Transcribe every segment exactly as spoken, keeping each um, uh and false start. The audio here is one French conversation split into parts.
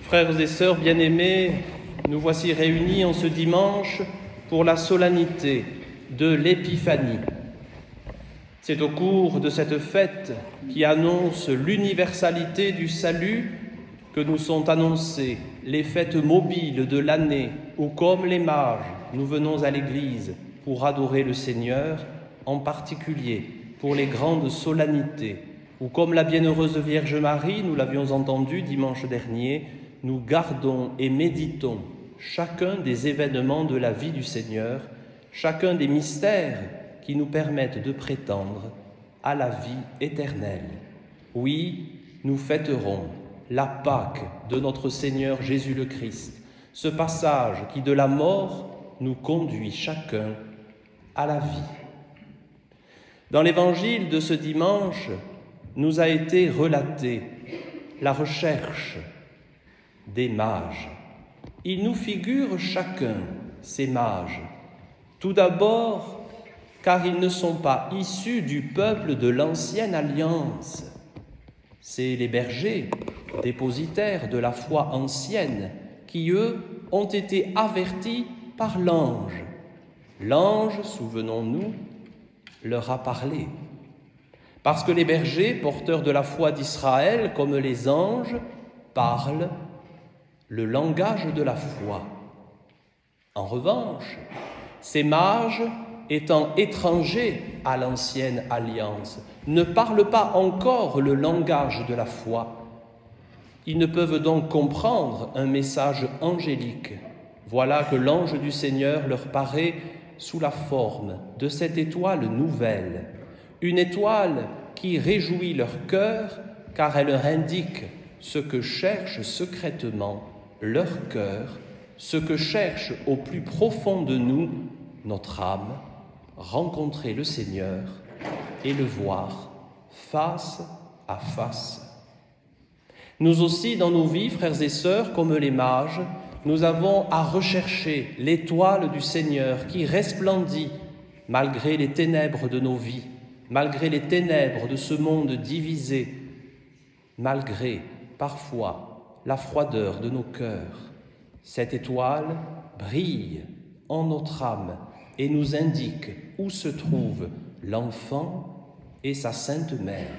Frères et sœurs bien-aimés, nous voici réunis en ce dimanche pour la solennité de l'Épiphanie. C'est au cours de cette fête qui annonce l'universalité du salut que nous sont annoncées les fêtes mobiles de l'année où, comme les mages, nous venons à l'Église pour adorer le Seigneur, en particulier pour les grandes solennités, où, comme la bienheureuse Vierge Marie, nous l'avions entendu dimanche dernier, nous gardons et méditons chacun des événements de la vie du Seigneur, chacun des mystères qui nous permettent de prétendre à la vie éternelle. Oui, nous fêterons la Pâque de notre Seigneur Jésus le Christ, ce passage qui de la mort nous conduit chacun à la vie. Dans l'évangile de ce dimanche, nous a été relatée la recherche des mages. Il nous figure chacun ces mages. Tout d'abord, car ils ne sont pas issus du peuple de l'ancienne alliance. C'est les bergers, dépositaires de la foi ancienne, qui, eux, ont été avertis par l'ange. L'ange, souvenons-nous, leur a parlé. Parce que les bergers, porteurs de la foi d'Israël, comme les anges, parlent le langage de la foi. En revanche, ces mages, étant étrangers à l'ancienne alliance, ne parlent pas encore le langage de la foi. Ils ne peuvent donc comprendre un message angélique. Voilà que l'ange du Seigneur leur paraît sous la forme de cette étoile nouvelle, une étoile qui réjouit leur cœur car elle leur indique ce que cherche secrètement leur cœur, ce que cherche au plus profond de nous notre âme, rencontrer le Seigneur et le voir face à face. Nous aussi, dans nos vies, frères et sœurs, comme les mages, nous avons à rechercher l'étoile du Seigneur qui resplendit malgré les ténèbres de nos vies, malgré les ténèbres de ce monde divisé, malgré, parfois, la froideur de nos cœurs. Cette étoile brille en notre âme et nous indique où se trouve l'enfant et sa sainte mère.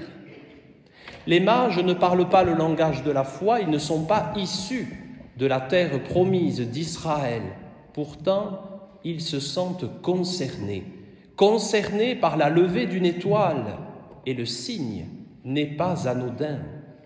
Les mages ne parlent pas le langage de la foi, ils ne sont pas issus de la terre promise d'Israël. Pourtant, ils se sentent concernés, concernés par la levée d'une étoile, et le signe n'est pas anodin.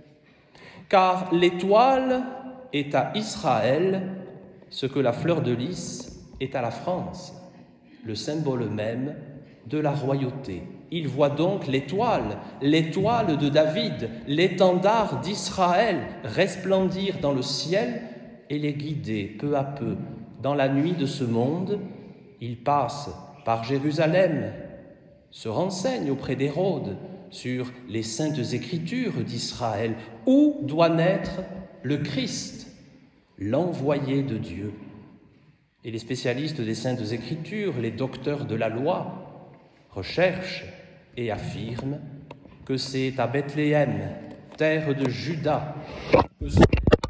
Car l'étoile est à Israël ce que la fleur de lys est à la France, le symbole même de la royauté. Ils voient donc l'étoile, l'étoile de David, l'étendard d'Israël resplendir dans le ciel et les guider peu à peu dans la nuit de ce monde. Ils passent par Jérusalem, se renseignent auprès d'Hérode sur les saintes écritures d'Israël, où doit naître le Christ, l'envoyé de Dieu. Et les spécialistes des saintes écritures, les docteurs de la loi, recherchent et affirment que c'est à Bethléem, terre de Juda, que ce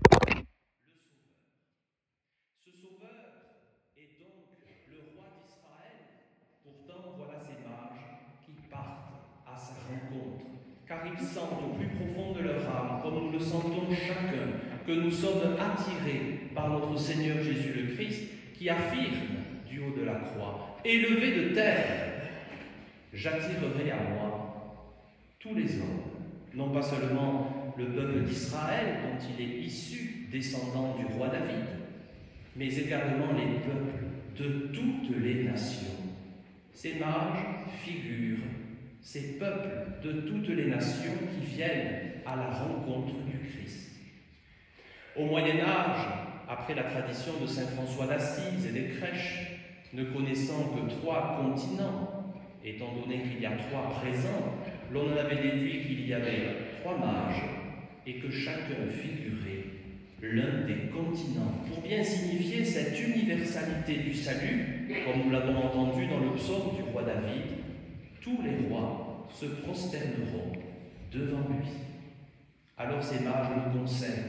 Sauveur est donc le roi d'Israël. Pourtant, voilà ces mages qui partent à sa rencontre, car ils sentent au plus profond de leur âme, comme nous le sentons chacun, que nous sommes attirés par notre Seigneur Jésus le Christ, qui affirme du haut de la croix, élevé de terre, j'attirerai à moi tous les hommes, non pas seulement le peuple d'Israël, dont il est issu, descendant du roi David, mais également les peuples de toutes les nations. Ces mages figurent ces peuples de toutes les nations qui viennent à la rencontre du Christ. Au Moyen-Âge, après la tradition de saint François d'Assise et des crèches, ne connaissant que trois continents, étant donné qu'il y a trois présents, l'on en avait déduit qu'il y avait trois mages et que chacun figurait l'un des continents, pour bien signifier cette universalité du salut, comme nous l'avons entendu dans le psaume du roi David, tous les rois se prosterneront devant lui. Alors ces mages nous concernent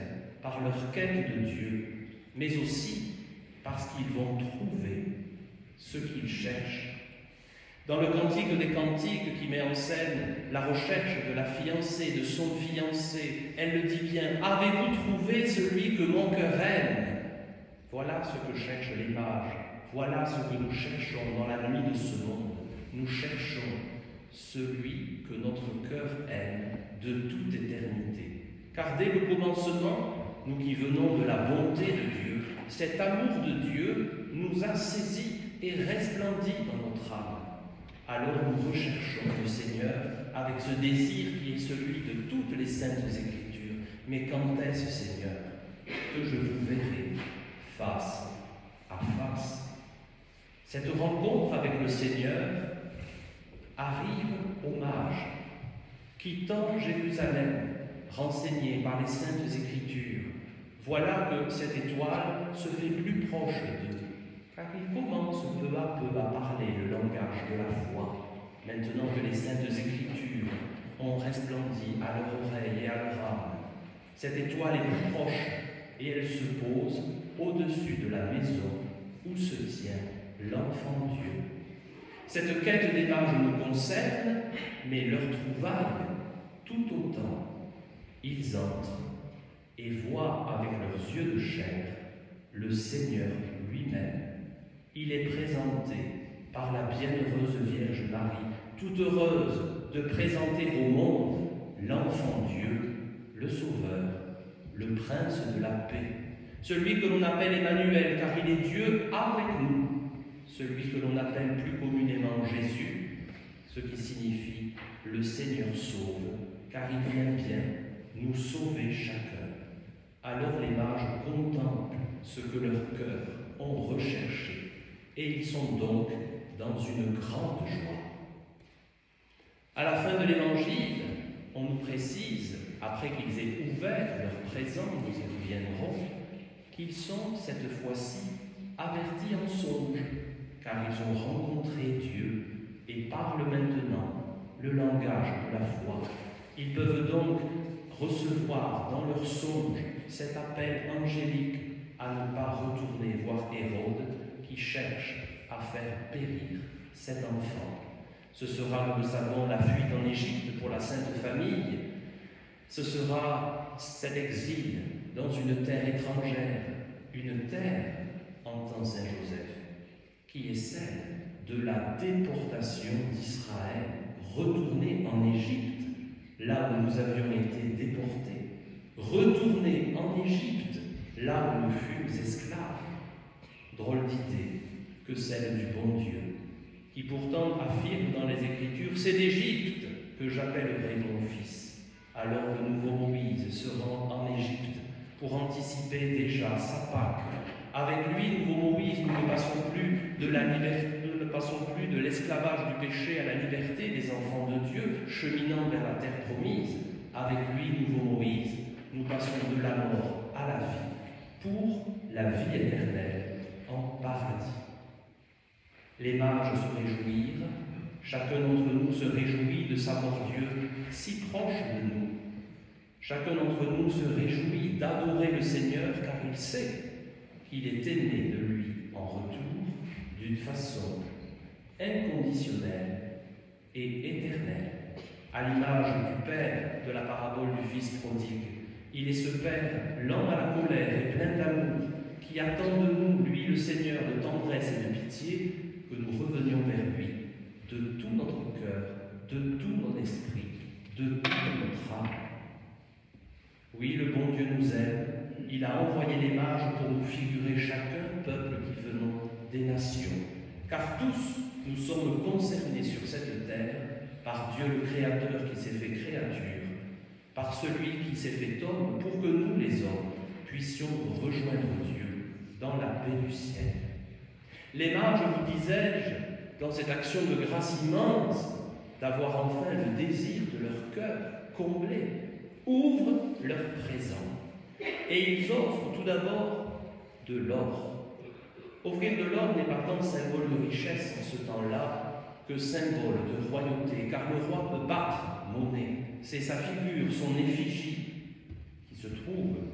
par leur quête de Dieu, mais aussi parce qu'ils vont trouver ce qu'ils cherchent. Dans le Cantique des Cantiques qui met en scène la recherche de la fiancée, de son fiancé, elle le dit bien, « Avez-vous trouvé celui que mon cœur aime ?» Voilà ce que cherchent les mages, voilà ce que nous cherchons dans la nuit de ce monde. Nous cherchons celui que notre cœur aime de toute éternité. Car dès le commencement, nous qui venons de la bonté de Dieu, cet amour de Dieu nous a saisis et resplendit dans notre âme. Alors nous recherchons le Seigneur avec ce désir qui est celui de toutes les saintes Écritures. Mais quand est-ce, Seigneur, que je vous verrai face à face? Cette rencontre avec le Seigneur arrive aux mages, quittant Jérusalem, renseignés par les saintes Écritures. Voilà que cette étoile se fait plus proche d'eux, car ils commencent peu à peu à parler le langage de la foi, maintenant que les saintes Écritures ont resplendi à leur oreille et à leur âme. Cette étoile est plus proche et elle se pose au-dessus de la maison où se tient l'enfant Dieu. Cette quête des mages nous concerne, mais leur trouvaille tout autant. Ils entrent et voient avec leurs yeux de chair le Seigneur lui-même. Il est présenté par la bienheureuse Vierge Marie, toute heureuse de présenter au monde l'enfant Dieu, le Sauveur, le Prince de la paix, celui que l'on appelle Emmanuel, car il est Dieu avec nous, celui que l'on appelle plus communément Jésus, ce qui signifie le Seigneur sauve, car il vient bien nous sauver chacun. Alors les mages contemplent ce que leurs cœurs ont recherché, et ils sont donc dans une grande joie. À la fin de l'Évangile, on nous précise, après qu'ils aient ouvert leur présent, nous y reviendrons, qu'ils sont cette fois-ci avertis en songe, car ils ont rencontré Dieu et parlent maintenant le langage de la foi. Ils peuvent donc recevoir dans leur songe cet appel angélique à ne pas retourner voir Hérode qui cherche à faire périr cet enfant. Ce sera, nous le savons, la fuite en Égypte pour la Sainte Famille. Ce sera cet exil dans une terre étrangère, une terre, entend Saint Joseph, qui est celle de la déportation d'Israël, retourner en Égypte, là où nous avions été déportés, retourner en Égypte, là où nous fûmes esclaves. Drôle d'idée que celle du bon Dieu, qui pourtant affirme dans les Écritures « C'est d'Égypte que j'appellerai mon fils ». Alors le nouveau Moïse se rend en Égypte pour anticiper déjà sa Pâque. Avec lui, nouveau Moïse, nous ne passons plus de la liberté, nous ne passons plus de l'esclavage du péché à la liberté des enfants de Dieu, cheminant vers la terre promise. Avec lui, nouveau Moïse, nous passons de la mort à la vie, pour la vie éternelle en paradis. Les mages se réjouirent, chacun d'entre nous se réjouit de savoir Dieu si proche de nous. Chacun d'entre nous se réjouit d'adorer le Seigneur car il sait qu'il est aimé de lui en retour d'une façon inconditionnelle et éternelle. À l'image du Père de la parabole du Fils prodigue, il est ce Père lent à la colère et plein d'amour qui attend de nous, lui le Seigneur, de tendresse et de pitié, que nous revenions vers lui de tout notre cœur, de tout notre esprit, de toute notre âme. Oui, le bon Dieu nous aime. Il a envoyé les mages pour nous figurer chacun, peuple qui venons des nations. Car tous, nous sommes concernés sur cette terre par Dieu le Créateur qui s'est fait créature, par celui qui s'est fait homme pour que nous, les hommes, puissions rejoindre Dieu dans la paix du ciel. Les mages, vous disais-je, dans cette action de grâce immense, d'avoir enfin le désir de leur cœur comblé, ouvrent leur présent. Et ils offrent tout d'abord de l'or. Offrir de l'or n'est pas tant symbole de richesse en ce temps-là que symbole de royauté, car le roi peut battre monnaie. C'est sa figure, son effigie, qui se trouve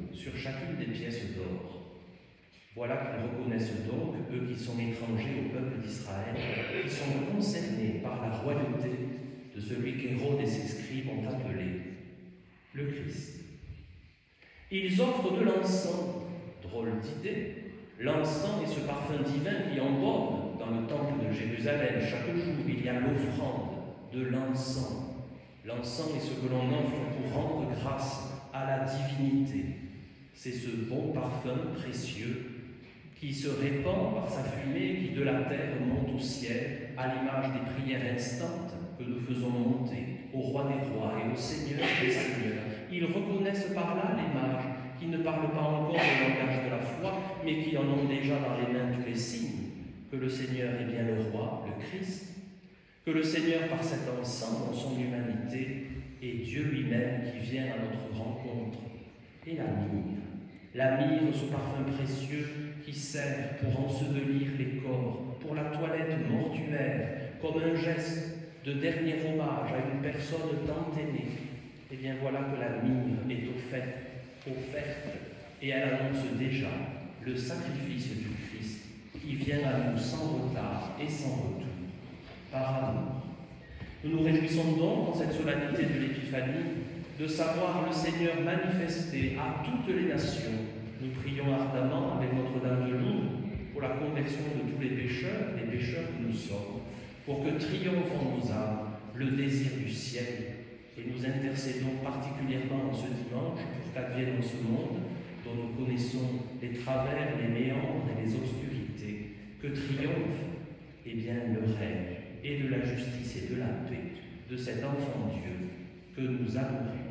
sur chacune des pièces d'or. Voilà qu'ils reconnaissent donc, eux qui sont étrangers au peuple d'Israël, qui sont concernés par la royauté de celui qu'Hérode et ses scribes ont appelé le Christ. Ils offrent de l'encens, drôle d'idée. L'encens est ce parfum divin qui embaume dans le temple de Jérusalem. Chaque jour, il y a l'offrande de l'encens. L'encens est ce que l'on offre pour rendre grâce à la divinité. C'est ce bon parfum précieux qui se répand par sa fumée, qui de la terre monte au ciel, à l'image des prières instantes que nous faisons monter au roi des rois et au Seigneur des seigneurs. Ils reconnaissent par là les mages qui ne parlent pas encore le langage de la foi, mais qui en ont déjà dans les mains tous les signes, que le Seigneur est bien le roi, le Christ, que le Seigneur, par cet encens, dans son humanité, est Dieu lui-même qui vient à notre rencontre. Et la myrrhe, la myrrhe, ce parfum précieux qui sert pour ensevelir les corps, pour la toilette mortuaire, comme un geste de dernier hommage à une personne tant aimée. Eh bien voilà que la myrrhe est offerte, offerte et elle annonce déjà le sacrifice du Christ qui vient à nous sans retard et sans retour, par amour. Nous nous réjouissons donc en cette solennité de l'Épiphanie de savoir le Seigneur manifesté à toutes les nations. Nous prions ardemment avec Notre-Dame de Lourdes pour la conversion de tous les pécheurs, les pécheurs que nous sommes, pour que triomphe en nos âmes le désir du ciel. Et nous intercédons particulièrement en ce dimanche pour qu'advienne dans ce monde, dont nous connaissons les travers, les méandres et les obscurités, que triomphe eh bien, le règne et de la justice et de la paix de cet enfant Dieu que nous adorons.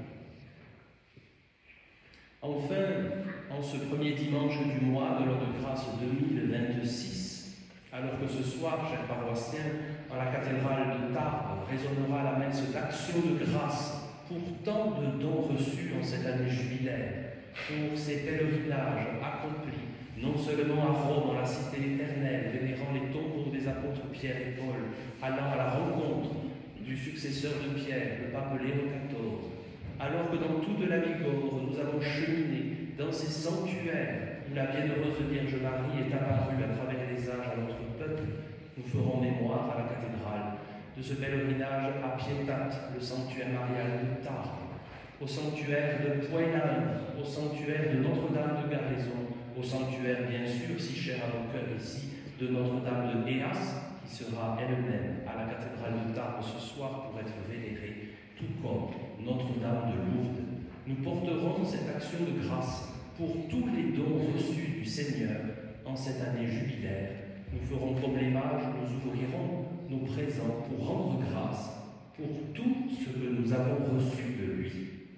Enfin, en ce premier dimanche du mois de l'an de grâce deux mille vingt-six, alors que ce soir, chers paroissiens, dans la cathédrale de Tarbes résonnera la messe d'action de grâce pour tant de dons reçus en cette année jubilaire, pour ces pèlerinages accomplis, non seulement à Rome, dans la cité éternelle, vénérant les tombeaux des apôtres Pierre et Paul, allant à la rencontre du successeur de Pierre, le pape Léon quatorze, alors que dans toute la Bigorre, nous avons cheminé dans ces sanctuaires où la bienheureuse Vierge Marie est apparue à travers les âges à notre peuple, nous ferons mémoire à la cathédrale de ce pèlerinage à Pietate, le sanctuaire marial de Tarbes, au sanctuaire de Poënal, au sanctuaire de Notre-Dame de Garaison, au sanctuaire, bien sûr, si cher à nos cœurs ici, de Notre-Dame de Héas, qui sera elle-même à la cathédrale de Tarbes ce soir pour être vénérée, tout comme Notre-Dame de Lourdes. Nous porterons cette action de grâce pour tous les dons reçus du Seigneur en cette année jubilaire. Nous ferons comme les mages, nous ouvrirons nos présents pour rendre grâce pour tout ce que nous avons reçu de lui.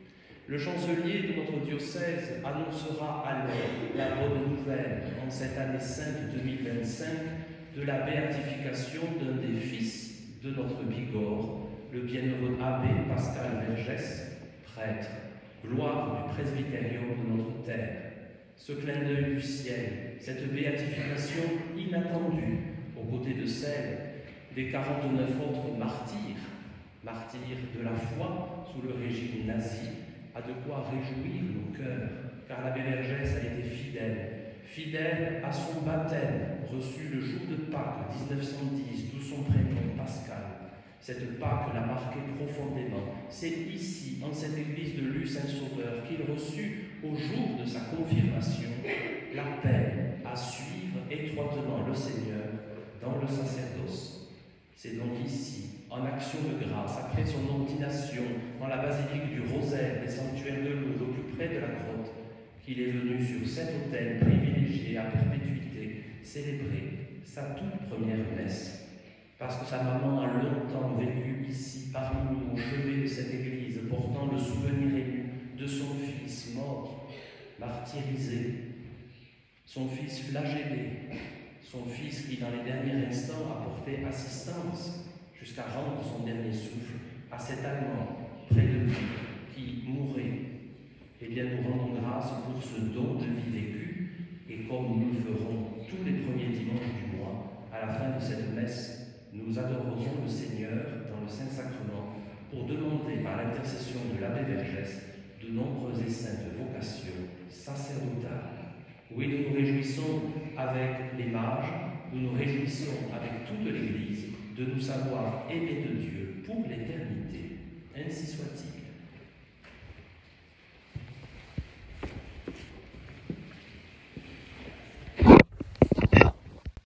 Le chancelier de notre diocèse annoncera alors la bonne nouvelle en cette année sainte deux mille vingt-cinq de la béatification d'un des fils de notre Bigorre, le bienheureux abbé Pascal Vergès, prêtre, gloire du presbytérium de notre terre. Ce clin d'œil du ciel, cette béatification inattendue, aux côtés de celle des quarante-neuf autres martyrs, martyrs de la foi sous le régime nazi, a de quoi réjouir nos cœurs, car l'abbé Vergès a été fidèle, fidèle à son baptême, reçu le jour de Pâques mille neuf cent dix, d'où son prénom Pascal. Cette Pâques l'a marqué profondément. C'est ici, en cette église de Luz-Saint-Sauveur, qu'il reçut, au jour de sa confirmation, l'appel à suivre étroitement le Seigneur dans le sacerdoce. C'est donc ici, en action de grâce, après son ordination dans la basilique du Rosaire des sanctuaires de Lourdes, au plus près de la grotte, qu'il est venu sur cet autel privilégié à perpétuité célébrer sa toute première messe. Parce que sa maman a longtemps vécu ici, parmi nous, au chevet de cette église, portant le souvenir ému de son fils mort, martyrisé, son fils flagellé, son fils qui, dans les derniers instants, a porté assistance jusqu'à rendre son dernier souffle à cet Allemand près de lui qui mourait. Eh bien, nous rendons grâce pour ce don de vie vécue, et comme nous le ferons tous les premiers dimanches du mois, à la fin de cette messe, nous adorerons le Seigneur dans le Saint-Sacrement pour demander par l'intercession de l'abbé Vergès de nombreuses et saintes vocations, sa Oui, nous nous réjouissons avec les mages, nous nous réjouissons avec toute l'Église de nous savoir aimés de Dieu pour l'éternité. Ainsi soit-il.